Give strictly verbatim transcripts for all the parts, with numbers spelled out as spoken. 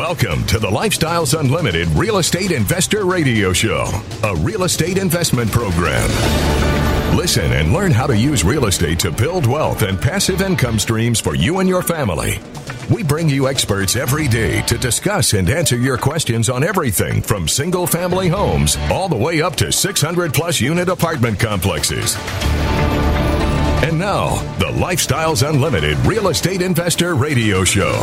Welcome to the Lifestyles Unlimited Real Estate Investor Radio Show, a real estate investment program. Listen and learn how to use real estate to build wealth and passive income streams for you and your family. We bring you experts every day to discuss and answer your questions on everything from single-family homes all the way up to six hundred plus unit apartment complexes. And now, the Lifestyles Unlimited Real Estate Investor Radio Show.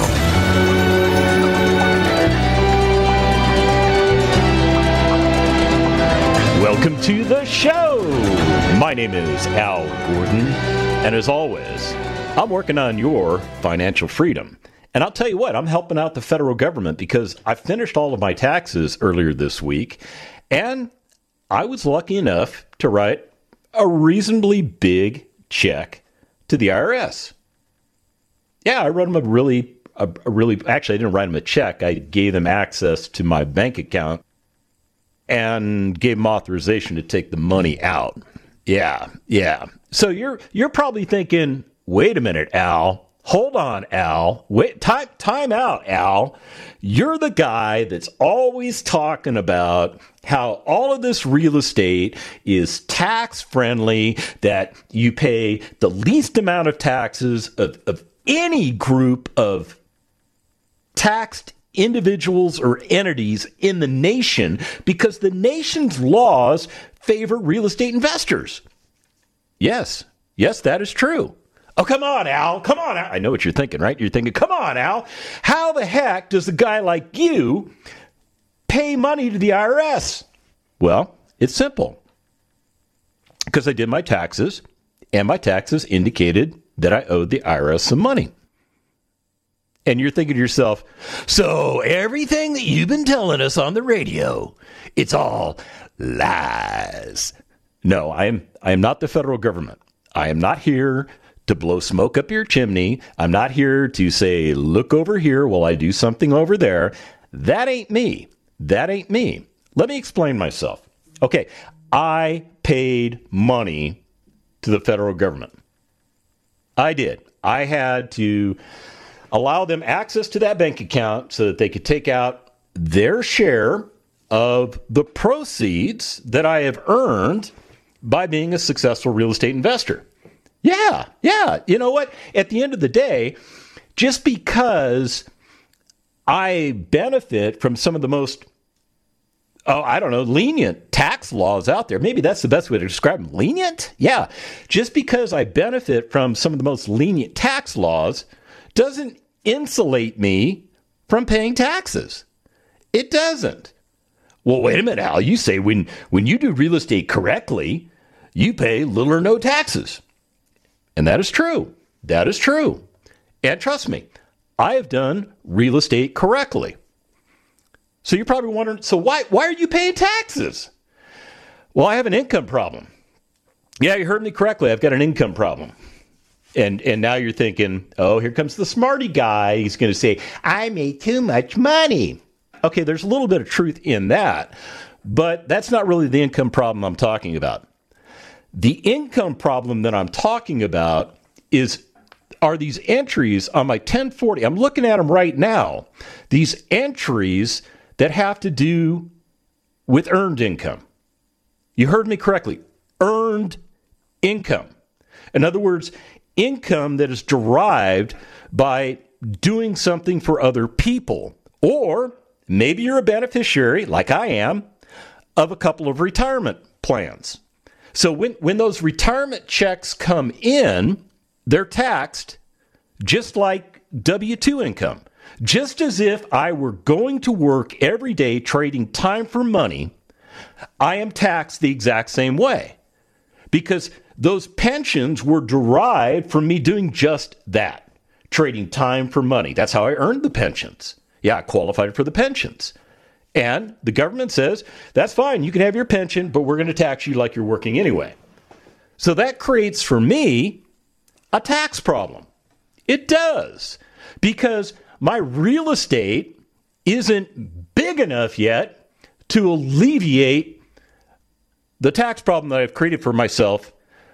Welcome to the show. My name is Al Gordon, and as always, I'm working on your financial freedom. And I'll tell you what, I'm helping out the federal government because I finished all of my taxes earlier this week, and I was lucky enough to write a reasonably big check to the I R S. Yeah, I wrote them a really, a, a really, actually, I didn't write them a check. I gave them access to my bank account and gave them authorization to take the money out. Yeah, yeah. So you're you're probably thinking, wait a minute, Al. Hold on, Al. Wait, time, time out, Al. You're the guy that's always talking about how all of this real estate is tax friendly, that you pay the least amount of taxes of, of any group of taxed individuals or entities in the nation because the nation's laws favor real estate investors. Yes, yes, that is true. Oh, come on, Al. Come on, Al. I know what you're thinking, right? You're thinking, come on, Al. How the heck does a guy like you pay money to the I R S? Well, it's simple. Because I did my taxes, and my taxes indicated that I owed the I R S some money. And you're thinking to yourself, so everything that you've been telling us on the radio, it's all lies. No, I am I am not the federal government. I am not here to blow smoke up your chimney. I'm not here to say, look over here while I do something over there. That ain't me. That ain't me. Let me explain myself. Okay, I paid money to the federal government. I did. I had to allow them access to that bank account so that they could take out their share of the proceeds that I have earned by being a successful real estate investor. Yeah, yeah. You know what? At the end of the day, just because I benefit from some of the most, oh, I don't know, lenient tax laws out there, maybe that's the best way to describe them. Lenient? Yeah. Just because I benefit from some of the most lenient tax laws doesn't insulate me from paying taxes. It doesn't. Well, wait a minute, Al. You say when, when you do real estate correctly, you pay little or no taxes. And that is true. That is true. And trust me, I have done real estate correctly. So you're probably wondering, so why, why are you paying taxes? Well, I have an income problem. Yeah, you heard me correctly. I've got an income problem. And and now you're thinking, oh, here comes the smarty guy. He's going to say, I made too much money. Okay, there's a little bit of truth in that, but that's not really the income problem I'm talking about. The income problem that I'm talking about is, are these entries on my ten forty. I'm looking at them right now. These entries that have to do with earned income. You heard me correctly. Earned income. In other words, income that is derived by doing something for other people. Or maybe you're a beneficiary, like I am, of a couple of retirement plans. So when, when those retirement checks come in, they're taxed just like W two income. Just as if I were going to work every day trading time for money, I am taxed the exact same way. Because those pensions were derived from me doing just that, trading time for money. That's how I earned the pensions. Yeah, I qualified for the pensions. And the government says, that's fine, you can have your pension, but we're going to tax you like you're working anyway. So that creates for me a tax problem. It does. Because my real estate isn't big enough yet to alleviate the tax problem that I've created for myself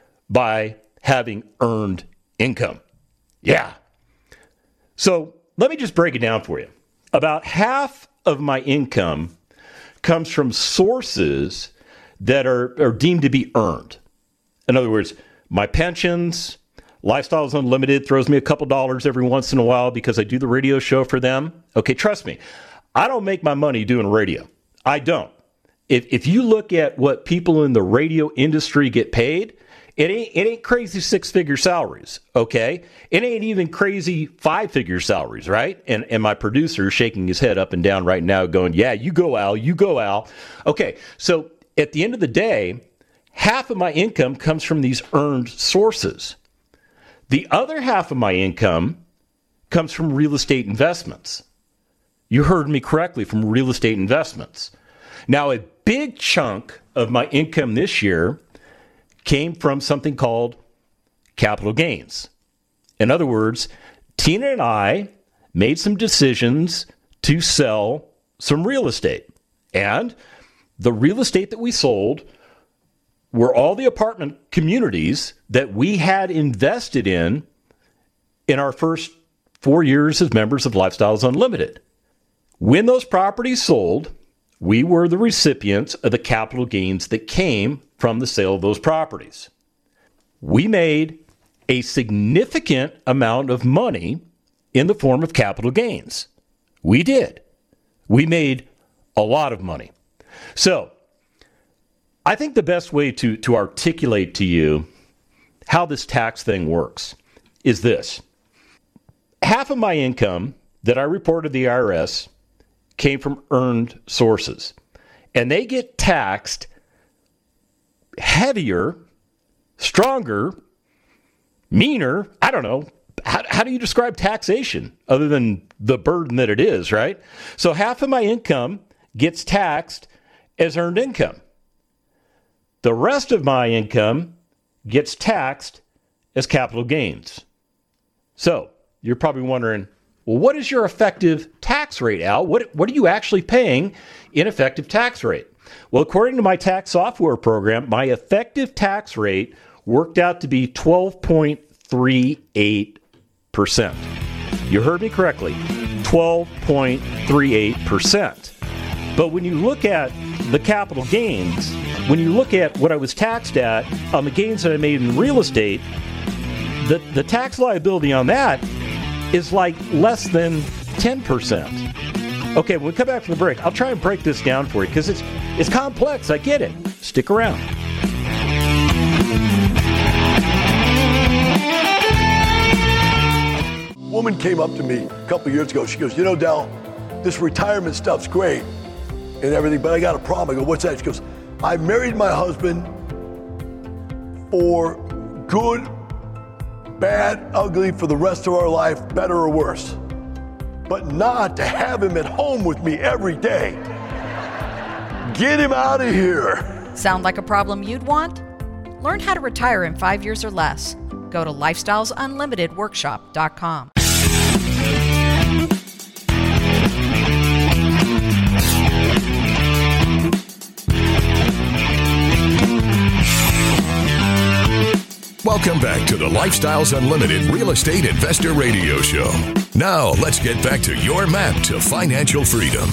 by having earned income. Yeah. So let me just break it down for you. About half of my income comes from sources that are, are deemed to be earned. In other words, my pensions, Lifestyles Unlimited throws me a couple dollars every once in a while because I do the radio show for them. Okay, trust me, I don't make my money doing radio. I don't. If if you look at what people in the radio industry get paid, it ain't it ain't crazy six-figure salaries, okay? It ain't even crazy five-figure salaries, right? And and my producer is shaking his head up and down right now going, yeah, you go, Al, you go, Al. Okay, so at the end of the day, half of my income comes from these earned sources. The other half of my income comes from real estate investments. You heard me correctly, from real estate investments. Now, a big chunk of my income this year came from something called capital gains. In other words, Tina and I made some decisions to sell some real estate. And the real estate that we sold were all the apartment communities that we had invested in in our first four years as members of Lifestyles Unlimited. When those properties sold, we were the recipients of the capital gains that came from the sale of those properties. We made a significant amount of money in the form of capital gains. We did. We made a lot of money. So, I think the best way to, to articulate to you how this tax thing works is this. Half of my income that I reported to the I R S came from earned sources, and they get taxed heavier, stronger, meaner. I don't know. How, how do you describe taxation other than the burden that it is, right? So half of my income gets taxed as earned income. The rest of my income gets taxed as capital gains. So you're probably wondering, well, what is your effective tax rate, Al? What, what are you actually paying in effective tax rate? Well, according to my tax software program, my effective tax rate worked out to be twelve point three eight percent. You heard me correctly, twelve point three eight percent. But when you look at the capital gains, when you look at what I was taxed at on the gains that I made in real estate, the, the tax liability on that is like less than ten percent. Okay, when we come back from the break, I'll try and break this down for you because it's it's complex. I get it. Stick around. A woman came up to me a couple of years ago. She goes, you know, Del, this retirement stuff's great and everything, but I got a problem. I go, what's that? She goes, I married my husband for good, bad, ugly, for the rest of our life, better or worse, but not to have him at home with me every day. Get him out of here. Sound like a problem you'd want? Learn how to retire in five years or less. Go to lifestyles unlimited workshop dot com. Welcome back to the Lifestyles Unlimited Real Estate Investor Radio Show. Now, let's get back to your map to financial freedom.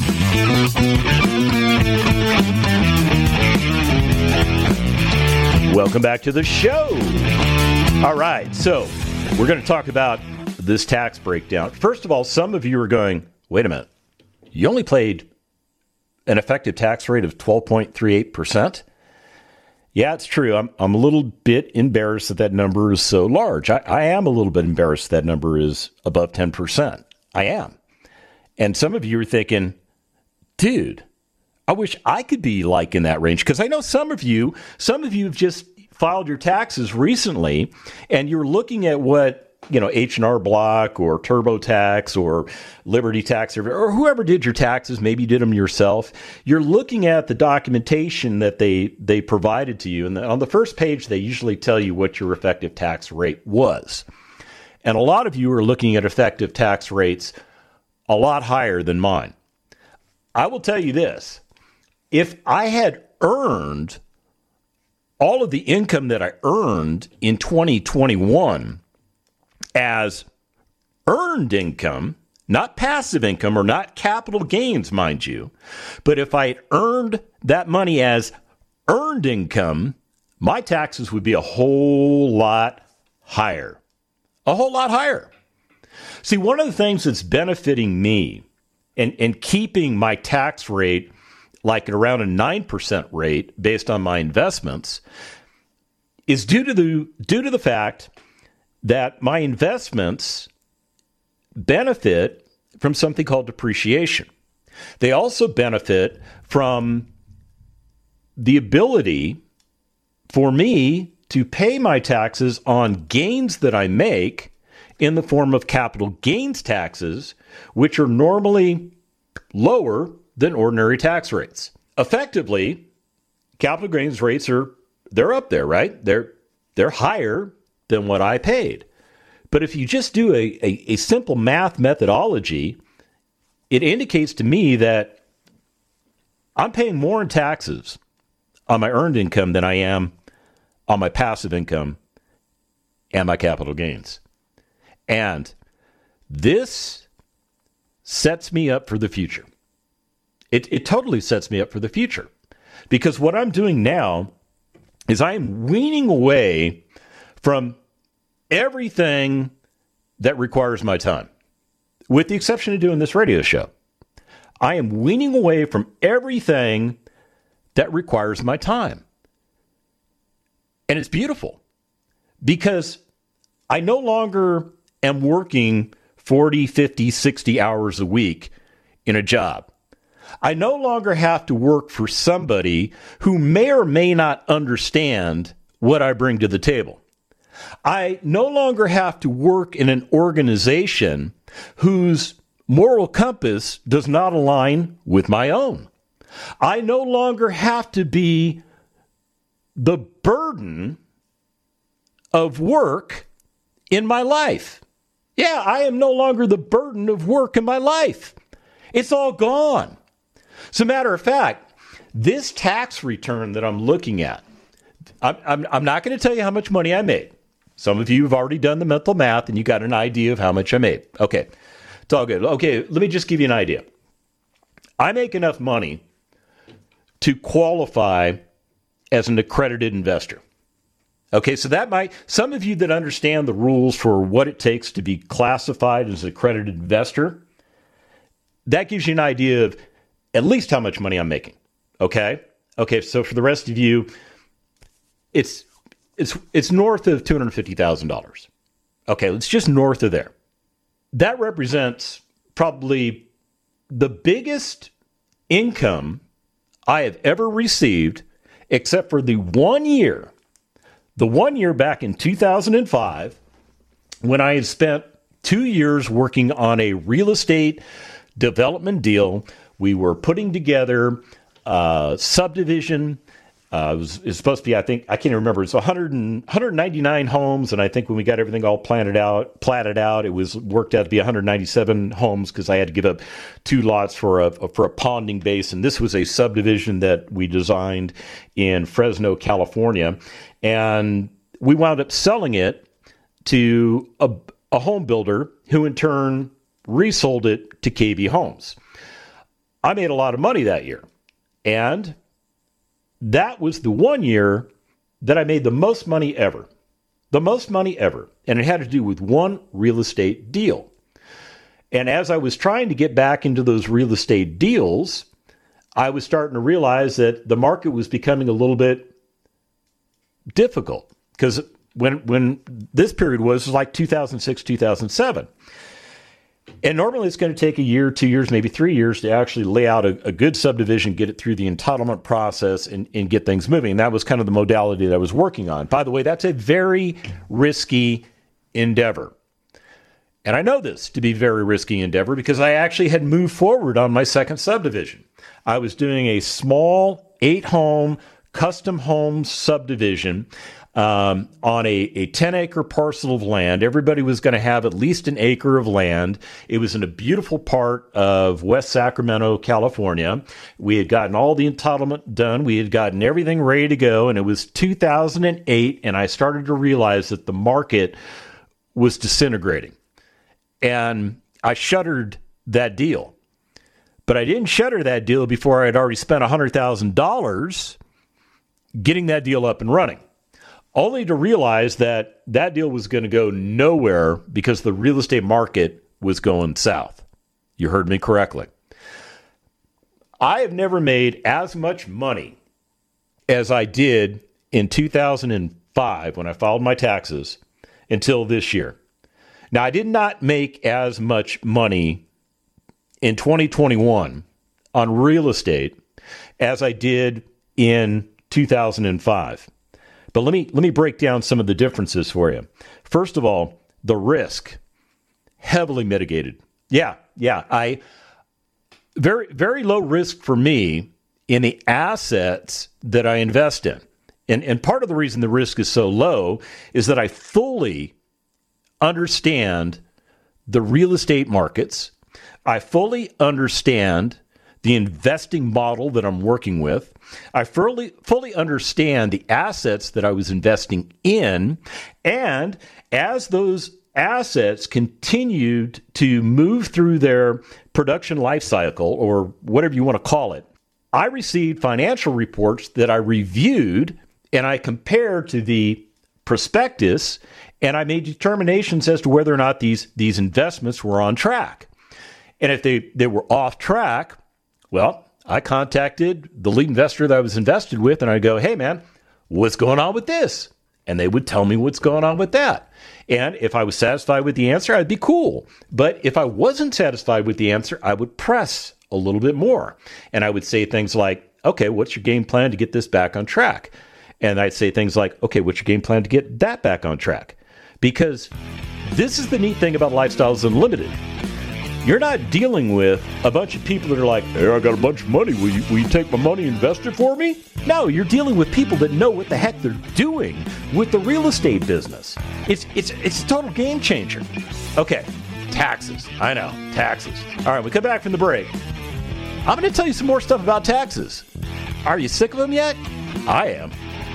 Welcome back to the show. All right, so we're going to talk about this tax breakdown. First of all, some of you are going, wait a minute, you only paid an effective tax rate of twelve point three eight percent? Yeah, it's true. I'm I'm a little bit embarrassed that that number is so large. I, I am a little bit embarrassed that number is above ten percent. I am. And some of you are thinking, dude, I wish I could be like in that range. Because I know some of you, some of you have just filed your taxes recently, and you're looking at what, you know, H and R Block or TurboTax or Liberty Tax or whoever did your taxes, maybe you did them yourself. You're looking at the documentation that they, they provided to you. And on the first page, they usually tell you what your effective tax rate was. And a lot of you are looking at effective tax rates a lot higher than mine. I will tell you this. If I had earned all of the income that I earned in twenty twenty-one as earned income, not passive income or not capital gains, mind you, but if I had earned that money as earned income, my taxes would be a whole lot higher. A whole lot higher. See, one of the things that's benefiting me and, and keeping my tax rate like at around a nine percent rate based on my investments is due to the due to the fact that my investments benefit from something called depreciation. They also benefit from the ability for me to pay my taxes on gains that I make in the form of capital gains taxes, which are normally lower than ordinary tax rates. Effectively, capital gains rates are they're up there, right? They're they're higher than what I paid. But if you just do a, a, a simple math methodology, it indicates to me that I'm paying more in taxes on my earned income than I am on my passive income and my capital gains. And this sets me up for the future. It, it totally sets me up for the future. Because what I'm doing now is I am weaning away from everything that requires my time, with the exception of doing this radio show. I am weaning away from everything that requires my time. And it's beautiful because I no longer am working forty, fifty, sixty hours a week in a job. I no longer have to work for somebody who may or may not understand what I bring to the table. I no longer have to work in an organization whose moral compass does not align with my own. I no longer have to be the burden of work in my life. Yeah, I am no longer the burden of work in my life. It's all gone. As a matter of fact, this tax return that I'm looking at, I'm, I'm, I'm not going to tell you how much money I made. Some of you have already done the mental math and you got an idea of how much I made. Okay, it's all good. Okay, let me just give you an idea. I make enough money to qualify as an accredited investor. Okay, so that might, some of you that understand the rules for what it takes to be classified as an accredited investor, that gives you an idea of at least how much money I'm making. Okay? Okay, so for the rest of you, it's it's it's north of two hundred fifty thousand dollars. Okay, it's just north of there. That represents probably the biggest income I have ever received, except for the one year, the one year back in two thousand five, when I had spent two years working on a real estate development deal. We were putting together a subdivision. Uh, it, was, it was supposed to be, I think, I can't remember. It's one hundred and, one hundred ninety-nine homes, and I think when we got everything all planted out, platted out, it was worked out to be one hundred ninety-seven homes because I had to give up two lots for a for a ponding basin. This was a subdivision that we designed in Fresno, California, and we wound up selling it to a, a home builder who in turn resold it to K V Homes. I made a lot of money that year, and that was the one year that I made the most money ever. The most money ever. And it had to do with one real estate deal. And as I was trying to get back into those real estate deals, I was starting to realize that the market was becoming a little bit difficult. Because when when this period was, was like two thousand six, two thousand seven. And normally it's going to take a year, two years, maybe three years to actually lay out a, a good subdivision, get it through the entitlement process, and, and get things moving. And that was kind of the modality that I was working on. By the way, that's a very risky endeavor. And I know this to be a very risky endeavor because I actually had moved forward on my second subdivision. I was doing a small eight-home custom home subdivision Um, on a, a ten-acre parcel of land. Everybody was going to have at least an acre of land. It was in a beautiful part of West Sacramento, California. We had gotten all the entitlement done. We had gotten everything ready to go, and it was two thousand eight, and I started to realize that the market was disintegrating. And I shuttered that deal. But I didn't shutter that deal before I had already spent one hundred thousand dollars getting that deal up and running, only to realize that that deal was going to go nowhere because the real estate market was going south. You heard me correctly. I have never made as much money as I did in two thousand five when I filed my taxes until this year. Now, I did not make as much money in twenty twenty-one on real estate as I did in two thousand five. But let me let me break down some of the differences for you. First of all, the risk, heavily mitigated. Yeah, yeah, I very very low risk for me in the assets that I invest in. And and part of the reason the risk is so low is that I fully understand the real estate markets. I fully understand the investing model that I'm working with. I fully, fully understand the assets that I was investing in. And as those assets continued to move through their production life cycle, or whatever you want to call it, I received financial reports that I reviewed and I compared to the prospectus, and I made determinations as to whether or not these, these investments were on track. And if they, they were off track, well, I contacted the lead investor that I was invested with, and I go, hey, man, what's going on with this? And they would tell me what's going on with that. And if I was satisfied with the answer, I'd be cool. But if I wasn't satisfied with the answer, I would press a little bit more. And I would say things like, okay, what's your game plan to get this back on track? And I'd say things like, okay, what's your game plan to get that back on track? Because this is the neat thing about Lifestyles Unlimited. You're not dealing with a bunch of people that are like, hey, I got a bunch of money. Will you, will you take my money and invest it for me? No, you're dealing with people that know what the heck they're doing with the real estate business. It's it's it's a total game changer. Okay, taxes. I know, taxes. All right, we come back from the break. I'm going to tell you some more stuff about taxes. Are you sick of them yet? I am.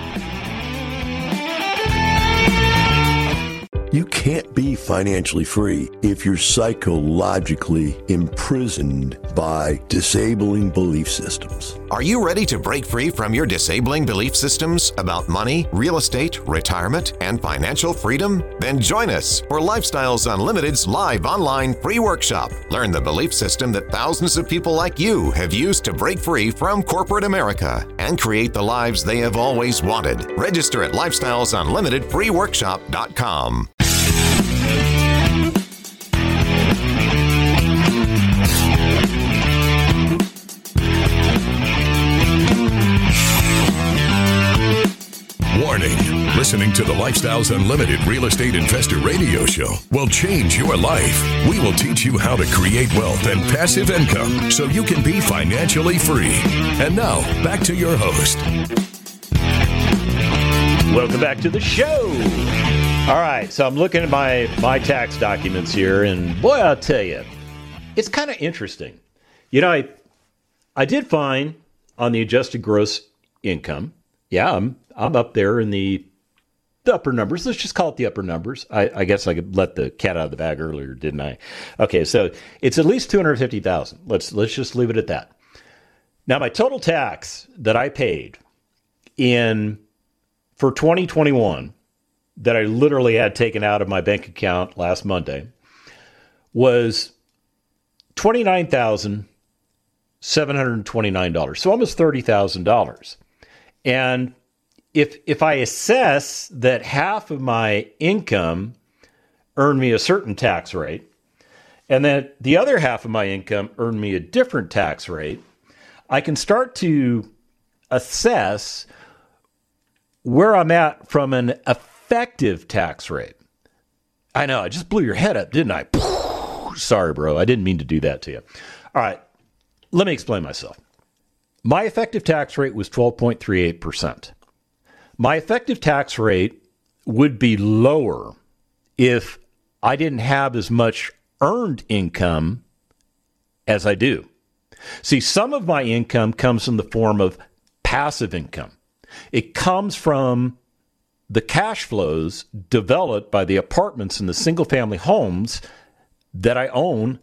You can't be financially free if you're psychologically imprisoned by disabling belief systems. Are you ready to break free from your disabling belief systems about money, real estate, retirement, and financial freedom? Then join us for Lifestyles Unlimited's live online free workshop. Learn the belief system that thousands of people like you have used to break free from corporate America and create the lives they have always wanted. Register at lifestyles unlimited free workshop dot com. Warning, listening to the Lifestyles Unlimited Real Estate Investor Radio Show will change your life. We will teach you how to create wealth and passive income so you can be financially free. And now, back to your host. Welcome back to the show. All right, so I'm looking at my, my tax documents here, and boy, I'll tell you, it's kind of interesting. You know, I I did fine on the adjusted gross income. Yeah, I'm I'm up there in the, the upper numbers. Let's just call it the upper numbers. I, I guess I could let the cat out of the bag earlier, didn't I? Okay, so it's at least two hundred fifty thousand dollars. Let's let's just leave it at that. Now, my total tax that I paid in for twenty twenty-one that I literally had taken out of my bank account last Monday was twenty-nine thousand seven hundred twenty-nine dollars, so almost thirty thousand dollars. And if if I assess that half of my income earned me a certain tax rate, and then the other half of my income earned me a different tax rate, I can start to assess where I'm at from an effective tax rate. I know, I just blew your head up, didn't I? Sorry, bro. I didn't mean to do that to you. All right, let me explain myself. My effective tax rate was twelve point three eight percent. My effective tax rate would be lower if I didn't have as much earned income as I do. See, some of my income comes in the form of passive income. It comes from the cash flows developed by the apartments and the single-family homes that I own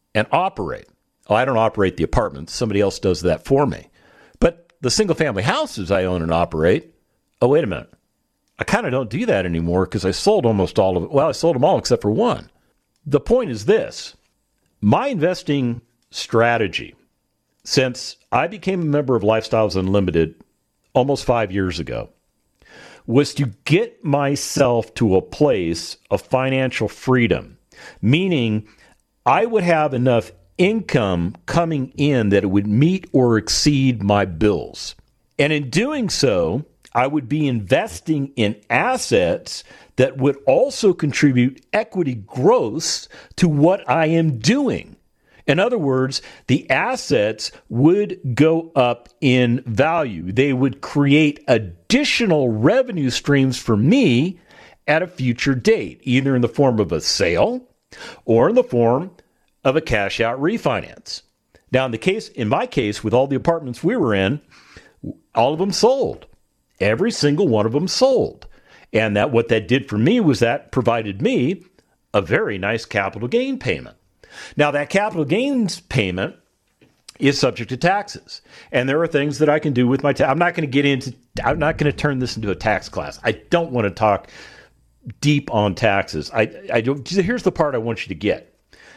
and operate. Oh, I don't operate the apartments. Somebody else does that for me. But the single-family houses I own and operate, oh, wait a minute. I kind of don't do that anymore because I sold almost all of it. Well, I sold them all except for one. The point is this. My investing strategy, since I became a member of Lifestyles Unlimited almost five years ago, was to get myself to a place of financial freedom, meaning I would have enough income coming in that it would meet or exceed my bills. And in doing so, I would be investing in assets that would also contribute equity growth to what I am doing. In other words, the assets would go up in value. They would create additional revenue streams for me at a future date, either in the form of a sale or in the form of a cash out refinance. Now, in the case, in my case, with all the apartments we were in, all of them sold. Every single one of them sold. And that what that did for me was that provided me a very nice capital gain payment. Now, that capital gains payment is subject to taxes. And there are things that I can do with my tax. I'm not going to get into, I'm not going to turn this into a tax class. I don't want to talk deep on taxes. I, I don't, here's the part I want you to get.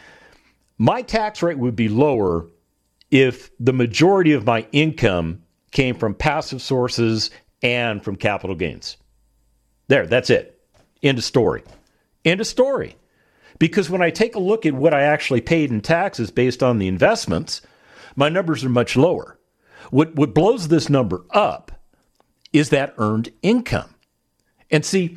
My tax rate would be lower if the majority of my income came from passive sources and from capital gains. There, that's it. End of story. End of story. Because when I take a look at what I actually paid in taxes based on the investments, my numbers are much lower. What, what blows this number up is that earned income. And see,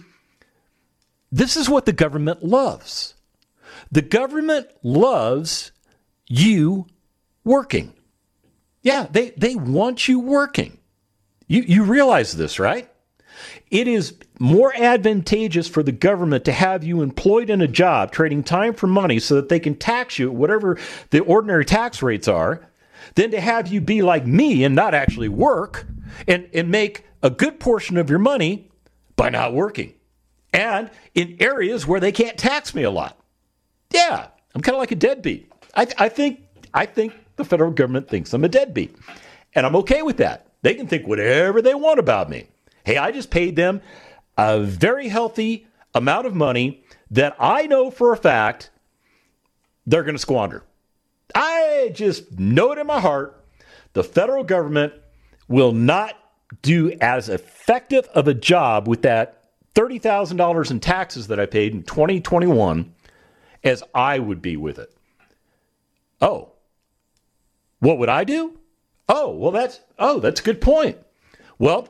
this is what the government loves. The government loves you working. Yeah, they, they want you working. You, you realize this, right? It is more advantageous for the government to have you employed in a job, trading time for money so that they can tax you at whatever the ordinary tax rates are, than to have you be like me and not actually work and, and make a good portion of your money by not working. And in areas where they can't tax me a lot. Yeah, I'm kind of like a deadbeat. I, I think I think the federal government thinks I'm a deadbeat. And I'm okay with that. They can think whatever they want about me. Hey, I just paid them a very healthy amount of money that I know for a fact they're going to squander. I just know it in my heart. The federal government will not do as effective of a job with that thirty thousand dollars in taxes that I paid in twenty twenty-one as I would be with it. Oh, what would I do? Oh, well, that's, oh, that's a good point. Well,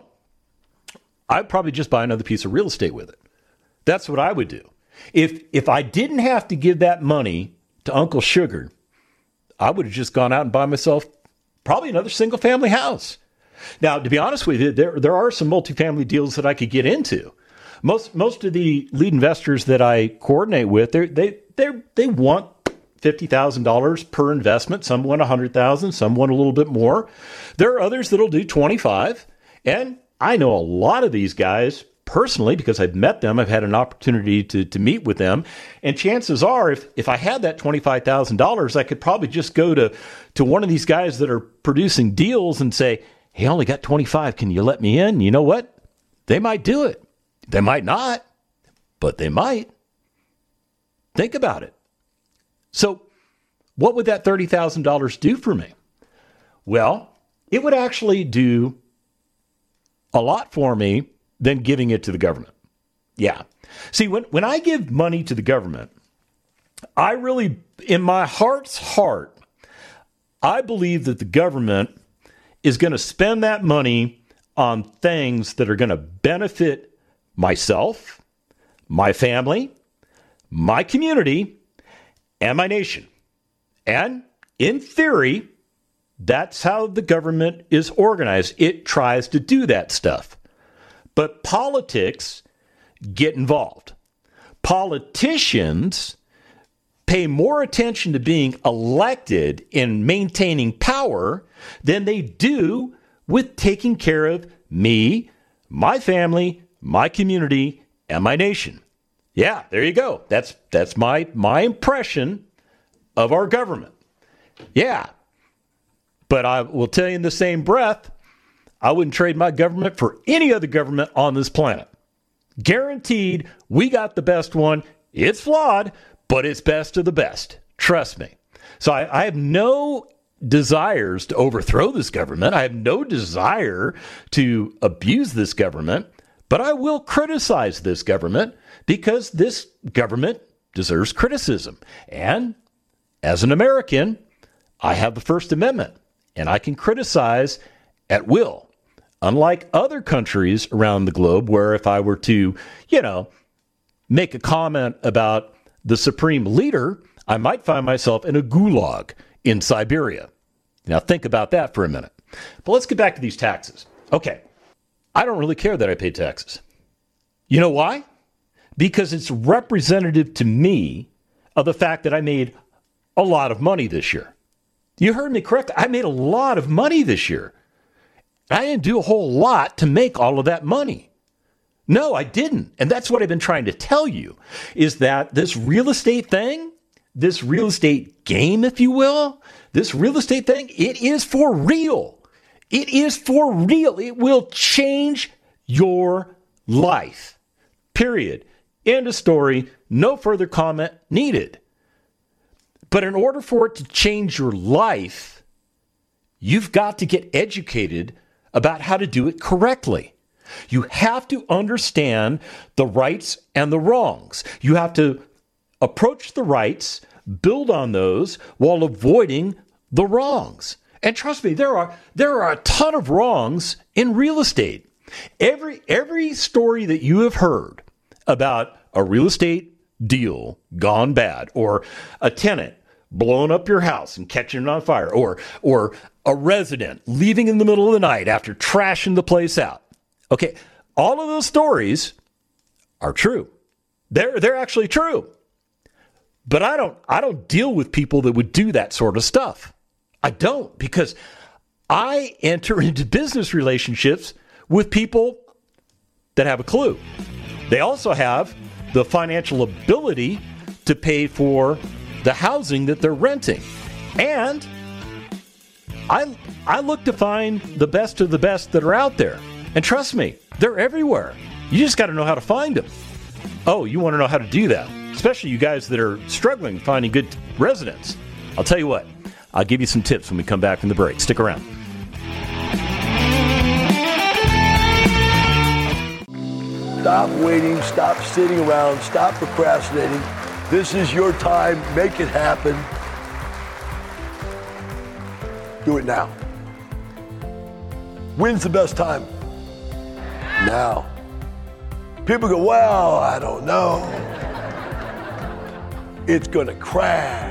I'd probably just buy another piece of real estate with it. That's what I would do. If if I didn't have to give that money to Uncle Sugar, I would have just gone out and bought myself probably another single family house. Now, to be honest with you, there there are some multifamily deals that I could get into. Most most of the lead investors that I coordinate with, they they they they want fifty thousand dollars per investment. Some want one hundred thousand dollars, some want a little bit more. There are others that'll do twenty-five. And I know a lot of these guys personally because I've met them. I've had an opportunity to, to meet with them. And chances are, if, if I had that twenty-five thousand dollars, I could probably just go to, to one of these guys that are producing deals and say, hey, I only got twenty-five. Can you let me in? You know what? They might do it. They might not, but they might. Think about it. So what would that thirty thousand dollars do for me? Well, it would actually do a lot for me than giving it to the government. Yeah. See, when, when I give money to the government, I really, in my heart's heart, I believe that the government is going to spend that money on things that are going to benefit myself, my family, my community, and my nation. And in theory, that's how the government is organized. It tries to do that stuff. But politics get involved. Politicians pay more attention to being elected and maintaining power than they do with taking care of me, my family, my community, and my nation. Yeah, there you go. That's that's my my impression of our government. Yeah. But I will tell you in the same breath, I wouldn't trade my government for any other government on this planet. Guaranteed, we got the best one. It's flawed, but it's best of the best. Trust me. So I, I have no desires to overthrow this government. I have no desire to abuse this government, but I will criticize this government because this government deserves criticism. And as an American, I have the First Amendment, and I can criticize at will. Unlike other countries around the globe where if I were to, you know, make a comment about the supreme leader, I might find myself in a gulag in Siberia. Now think about that for a minute. But let's get back to these taxes. Okay, I don't really care that I pay taxes. You know why? Because it's representative to me of the fact that I made a lot of money this year. You heard me correct. I made a lot of money this year. I didn't do a whole lot to make all of that money. No, I didn't. And that's what I've been trying to tell you, is that this real estate thing, this real estate game, if you will, this real estate thing, it is for real. It is for real. It will change your life. Period. End of story. No further comment needed. But in order for it to change your life, you've got to get educated about how to do it correctly. You have to understand the rights and the wrongs. You have to approach the rights, build on those while avoiding the wrongs. And trust me, there are there are a ton of wrongs in real estate. Every every story that you have heard about a real estate deal gone bad, or a tenant blowing up your house and catching it on fire, or or a resident leaving in the middle of the night after trashing the place out. Okay, all of those stories are true. They're they're actually true. But I don't I don't deal with people that would do that sort of stuff. I don't, because I enter into business relationships with people that have a clue. They also have the financial ability to pay for the housing that they're renting. And I I look to find the best of the best that are out there. And trust me, they're everywhere. You just got to know how to find them. Oh, you want to know how to do that? Especially you guys that are struggling finding good residents. I'll tell you what, I'll give you some tips when we come back from the break. Stick around. Stop waiting, stop sitting around, stop procrastinating. This is your time. Make it happen. Do it now. When's the best time? Now. People go, well, I don't know. It's going to crash.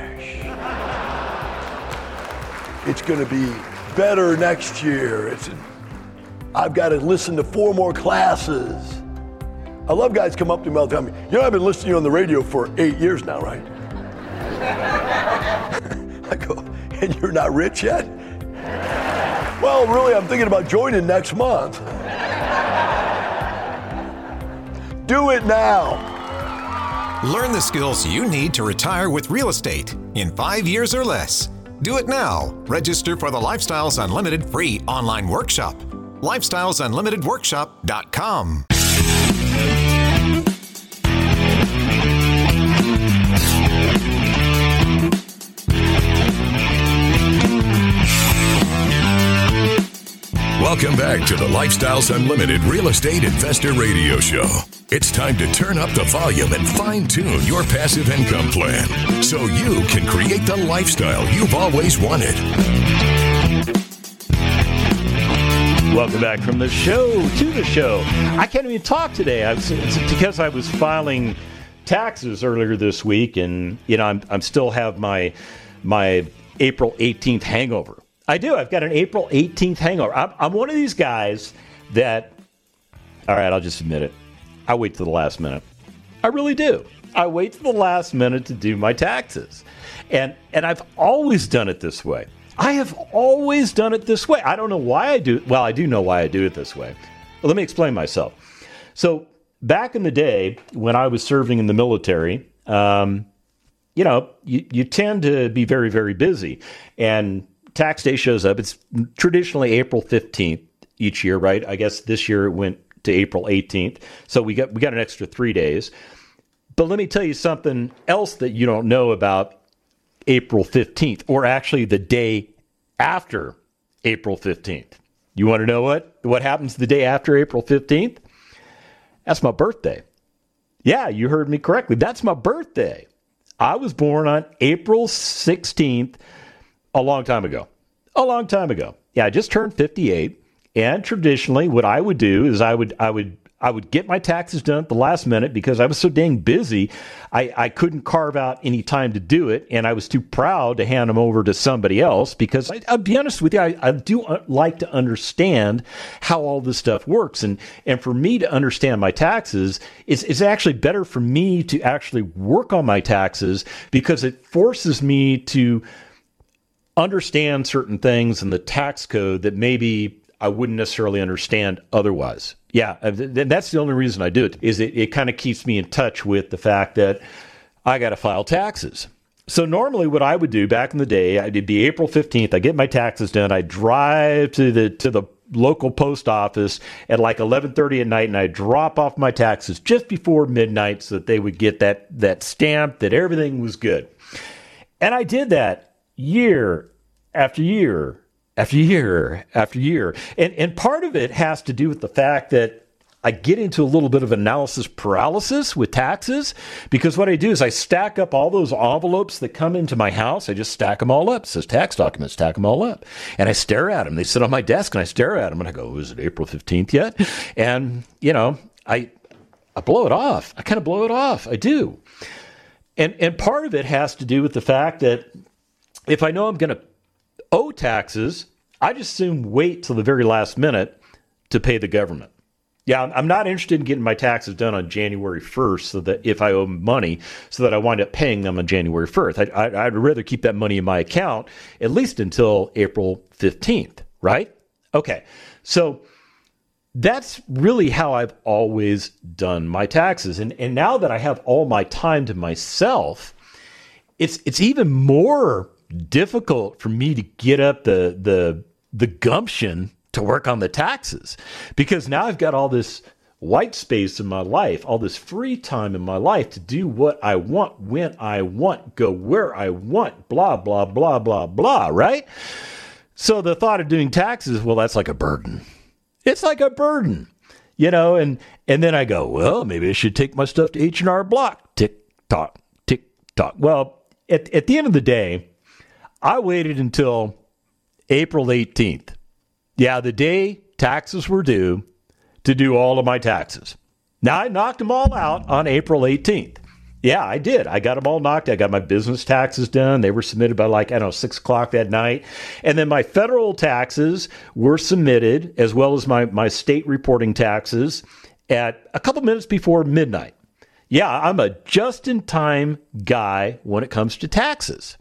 It's going to be better next year. It's. I've got to listen to four more classes. I love guys come up to me all the time. You know, I've been listening to you on the radio for eight years now, right? I go, and you're not rich yet? Well, really, I'm thinking about joining next month. Do it now. Learn the skills you need to retire with real estate in five years or less. Do it now. Register for the Lifestyles Unlimited free online workshop. lifestyles unlimited workshop dot com. Welcome back to the Lifestyles Unlimited Real Estate Investor Radio Show. It's time to turn up the volume and fine-tune your passive income plan so you can create the lifestyle you've always wanted. Welcome back from the show to the show. I can't even talk today. I was, it's because I was filing taxes earlier this week, and you know I'm I'm still have my my April eighteenth hangover. I do. I've got an April eighteenth hangover. I'm, I'm one of these guys that, all right, I'll just admit it. I wait till the last minute. I really do. I wait till the last minute to do my taxes. And and I've always done it this way. I have always done it this way. I don't know why I do it. Well, I do know why I do it this way. Well, let me explain myself. So back in the day when I was serving in the military, um, you know, you, you tend to be very, very busy. And tax day shows up. It's traditionally April fifteenth each year, right? I guess this year it went to April eighteenth. So we got we got an extra three days. But let me tell you something else that you don't know about April fifteenth, or actually the day after April fifteenth. You want to know what? What happens the day after April fifteenth? That's my birthday. Yeah, you heard me correctly. That's my birthday. I was born on April sixteenth a long time ago. A long time ago. Yeah, I just turned fifty-eight. And traditionally, what I would do is I would I would I would get my taxes done at the last minute because I was so dang busy. I, I couldn't carve out any time to do it, and I was too proud to hand them over to somebody else because I, I'll be honest with you, I, I do like to understand how all this stuff works. And, and for me to understand my taxes, it's, it's actually better for me to actually work on my taxes because it forces me to understand certain things in the tax code that maybe I wouldn't necessarily understand otherwise. Yeah, that's the only reason I do it, is it, it kind of keeps me in touch with the fact that I got to file taxes. So normally what I would do back in the day, it'd be April fifteenth, I get my taxes done, I drive to the to the local post office at like eleven thirty at night, and I drop off my taxes just before midnight so that they would get that, that stamp that everything was good. And I did that year after year after year after year. And and part of it has to do with the fact that I get into a little bit of analysis paralysis with taxes, because what I do is I stack up all those envelopes that come into my house. I just stack them all up. It says tax documents, stack them all up. And I stare at them. They sit on my desk and I stare at them and I go, oh, is it April fifteenth yet? And, you know, I I blow it off. I kind of blow it off. I do. And and part of it has to do with the fact that if I know I'm going to owe taxes, I just soon wait till the very last minute to pay the government. Yeah, I'm not interested in getting my taxes done on January first, so that if I owe money, so that I wind up paying them on January first. I, I, I'd rather keep that money in my account at least until April fifteenth, right? Okay, so that's really how I've always done my taxes. And, and now that I have all my time to myself, it's it's even more difficult for me to get up the the the gumption to work on the taxes, because now I've got all this white space in my life, all this free time in my life to do what I want, when I want, go where I want, blah, blah, blah, blah, blah, right? So the thought of doing taxes, well, that's like a burden. It's like a burden, you know, and and then I go, well, maybe I should take my stuff to H and R Block. Tick, tock, tick, tock. Well, at, at the end of the day, I waited until April eighteenth. Yeah, the day taxes were due, to do all of my taxes. Now, I knocked them all out on April eighteenth. Yeah, I did. I got them all knocked. I got my business taxes done. They were submitted by like, I don't know, six o'clock that night. And then my federal taxes were submitted, as well as my, my state reporting taxes, at a couple minutes before midnight. Yeah, I'm a just-in-time guy when it comes to taxes.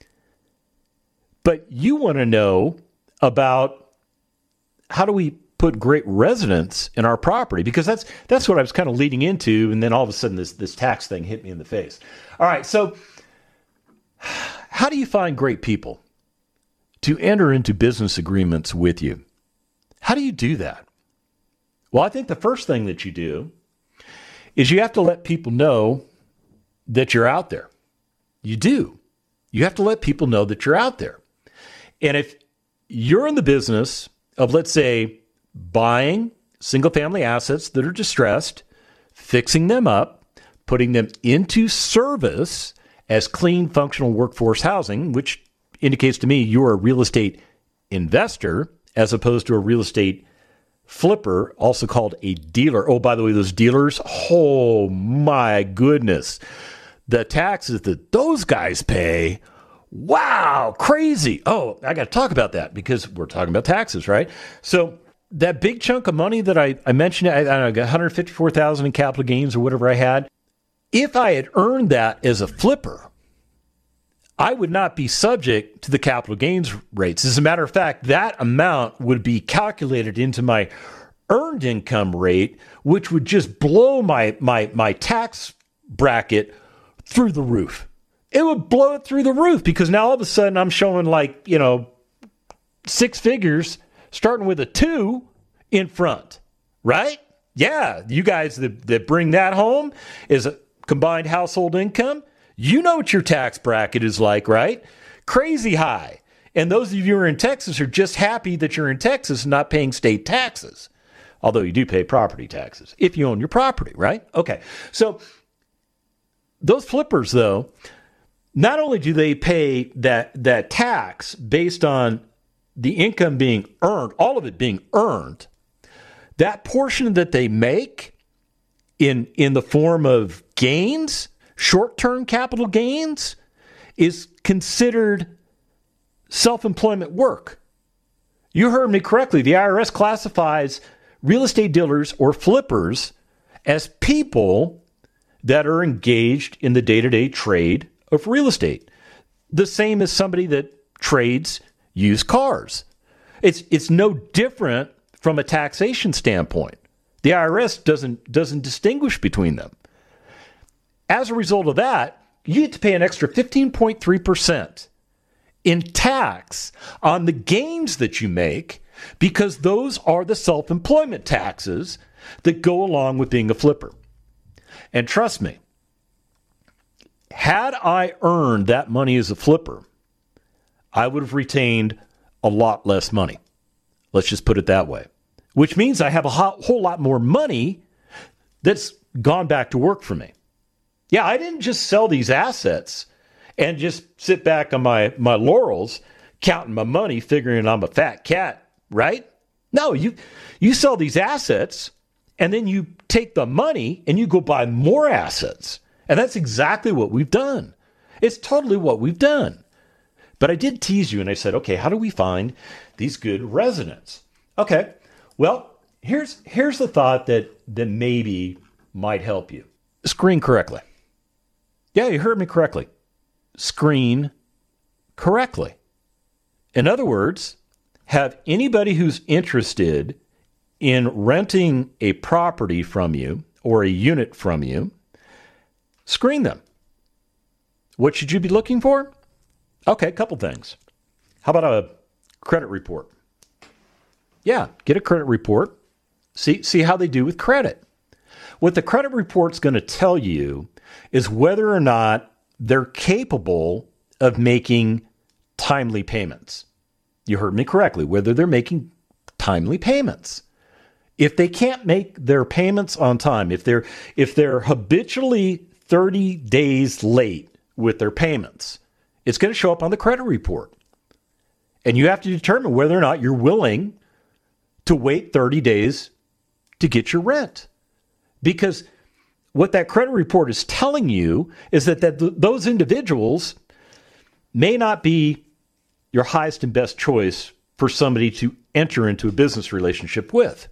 But you want to know about how do we put great residence in our property, because that's that's what I was kind of leading into, and then all of a sudden this this tax thing hit me in the face. All right, so how do you find great people to enter into business agreements with you? How do you do that? Well, I think the first thing that you do is you have to let people know that you're out there. You do. You have to let people know that you're out there. And if you're in the business of, let's say, buying single-family assets that are distressed, fixing them up, putting them into service as clean, functional workforce housing, which indicates to me you're a real estate investor as opposed to a real estate flipper, also called a dealer. Oh, by the way, those dealers, oh my goodness, the taxes that those guys pay, wow, crazy. Oh, I got to talk about that because we're talking about taxes, right? So that big chunk of money that I, I mentioned, I, I don't know, I got one hundred fifty-four thousand dollars in capital gains or whatever I had. If I had earned that as a flipper, I would not be subject to the capital gains rates. As a matter of fact, that amount would be calculated into my earned income rate, which would just blow my my my tax bracket through the roof. it would blow it through the roof because now all of a sudden I'm showing like, you know, six figures starting with a two in front, right? Yeah, you guys that, that bring that home is a combined household income. You know what your tax bracket is like, right? Crazy high. And those of you who are in Texas are just happy that you're in Texas and not paying state taxes. Although you do pay property taxes if you own your property, right? Okay. So those flippers, though, not only do they pay that, that tax based on the income being earned, all of it being earned, that portion that they make in, in the form of gains, short-term capital gains, is considered self-employment work. You heard me correctly. The I R S classifies real estate dealers or flippers as people that are engaged in the day-to-day trade of real estate. The same as somebody that trades used cars. It's it's no different from a taxation standpoint. The I R S doesn't doesn't distinguish between them. As a result of that, you get to pay an extra fifteen point three percent in tax on the gains that you make because those are the self-employment taxes that go along with being a flipper. And trust me, had I earned that money as a flipper, I would have retained a lot less money. Let's just put it that way. Which means I have a whole lot more money that's gone back to work for me. Yeah, I didn't just sell these assets and just sit back on my, my laurels, counting my money, figuring I'm a fat cat, right? No, you you sell these assets, and then you take the money and you go buy more assets. And that's exactly what we've done. It's totally what we've done. But I did tease you, and I said, okay, how do we find these good residents? Okay, well, here's here's the thought that, that maybe might help you. Screen correctly. Yeah, you heard me correctly. Screen correctly. In other words, have anybody who's interested in renting a property from you or a unit from you, screen them. What should you be looking for? Okay, a couple things. How about a credit report? Yeah, get a credit report. See, see how they do with credit. What the credit report's going to tell you is whether or not they're capable of making timely payments. You heard me correctly, whether they're making timely payments. If they can't make their payments on time, if they're if they're habitually thirty days late with their payments, it's going to show up on the credit report. And you have to determine whether or not you're willing to wait thirty days to get your rent. Because what that credit report is telling you is that, that th- those individuals may not be your highest and best choice for somebody to enter into a business relationship with.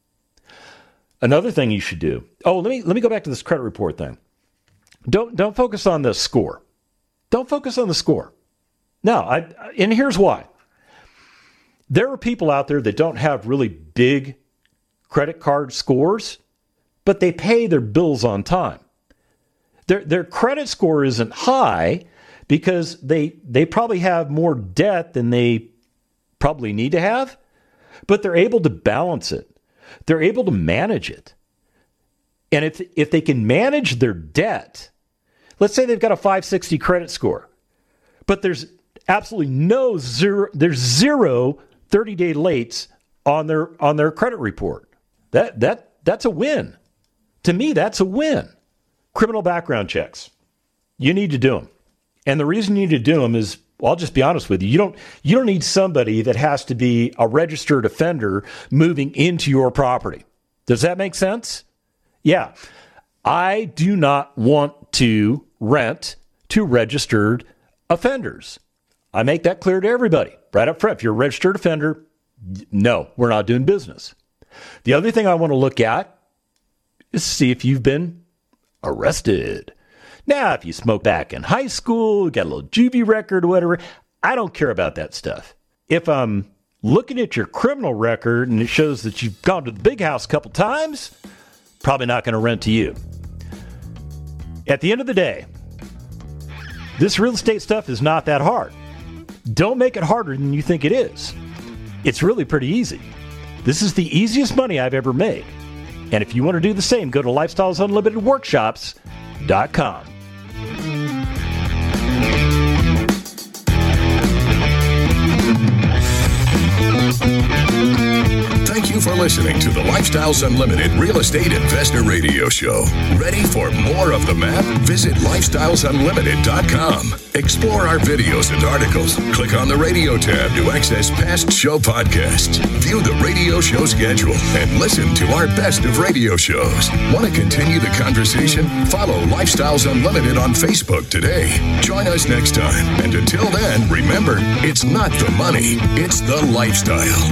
Another thing you should do. Oh, let me let me go back to this credit report thing. Don't don't focus on the score. Don't focus on the score. No, I and here's why. There are people out there that don't have really big credit card scores, but they pay their bills on time. Their their credit score isn't high because they they probably have more debt than they probably need to have, but they're able to balance it. They're able to manage it. And if if they can manage their debt, let's say they've got a five sixty credit score, but there's absolutely no zero, there's zero thirty-day lates on their on their credit report. That that that's a win. To me, that's a win. Criminal background checks. You need to do them. And the reason you need to do them is, well, I'll just be honest with you. You don't you don't need somebody that has to be a registered offender moving into your property. Does that make sense? Yeah. I do not want to rent to registered offenders. I make that clear to everybody right up front. If you're a registered offender, no, we're not doing business. The other thing I want to look at is see if you've been arrested. Now, if you smoked back in high school, got a little juvie record or whatever, I don't care about that stuff. If I'm looking at your criminal record and it shows that you've gone to the big house a couple times, probably not going to rent to you. At the end of the day, This real estate stuff is not that hard. Don't make it harder than you think it is. It's really pretty easy. This is the easiest money I've ever made. And if you want to do the same, go to lifestyles unlimited workshops dot com. Thank you for listening to the Lifestyles Unlimited Real Estate Investor Radio Show. Ready for more of the map? Visit lifestyles unlimited dot com. Explore our videos and articles. Click on the radio tab to access past show podcasts. View the radio show schedule and listen to our best of radio shows. Want to continue the conversation? Follow Lifestyles Unlimited on Facebook today. Join us next time. And until then, remember, it's not the money, it's the lifestyle.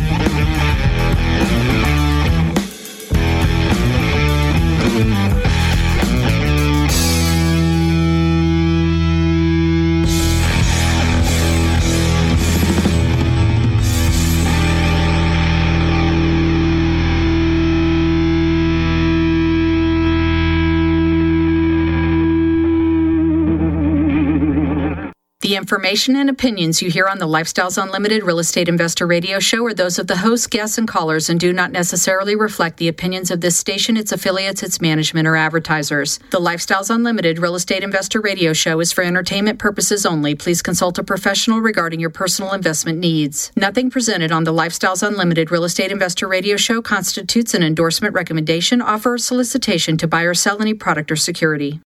The information and opinions you hear on the Lifestyles Unlimited Real Estate Investor Radio Show are those of the hosts, guests, and callers and do not necessarily reflect the opinions of this station, its affiliates, its management, or advertisers. The Lifestyles Unlimited Real Estate Investor Radio Show is for entertainment purposes only. Please consult a professional regarding your personal investment needs. Nothing presented on the Lifestyles Unlimited Real Estate Investor Radio Show constitutes an endorsement, recommendation, offer, or solicitation to buy or sell any product or security.